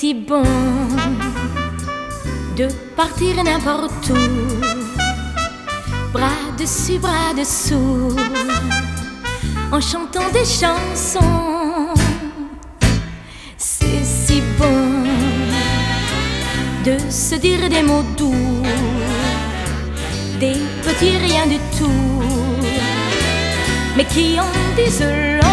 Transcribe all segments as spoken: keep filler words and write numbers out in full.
si bon de partir n'importe où, bras dessus, bras dessous, en chantant des chansons. C'est si bon de se dire des mots doux, des petits riens du tout, mais qui en disent long.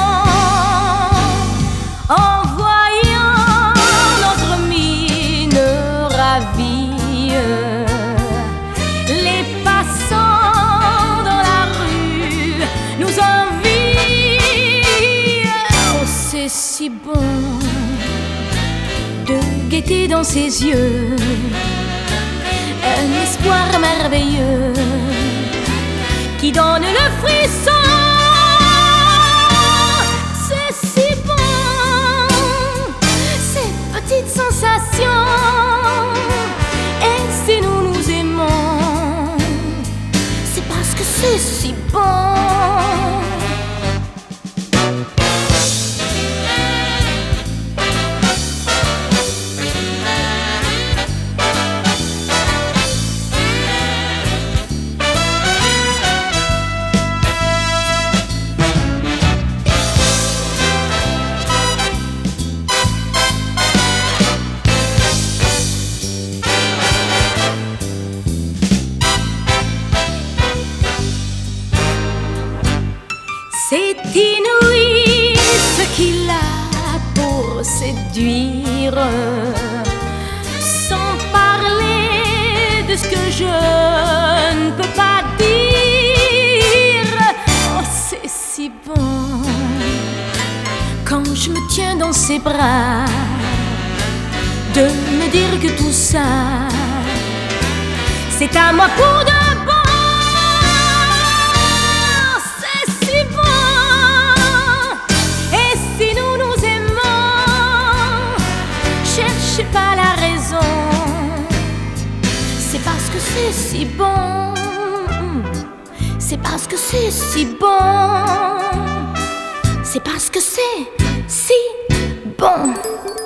En voyant notre mine ravie, les passants dans la rue nous envient. Oh, c'est si bon de guetter dans ses yeux un espoir merveilleux qui donne le frisson. C'est si bon, ces petites sensations. Et si nous nous aimons, c'est parce que c'est si bon. C'est inouï ce qu'il a pour séduire, sans parler de ce que je ne peux pas dire. Oh, c'est si bon quand je me tiens dans ses bras, de me dire que tout ça, c'est à moi pour de bon. Cherchez pas la raison, c'est parce que c'est si bon, c'est parce que c'est si bon, c'est parce que c'est si bon.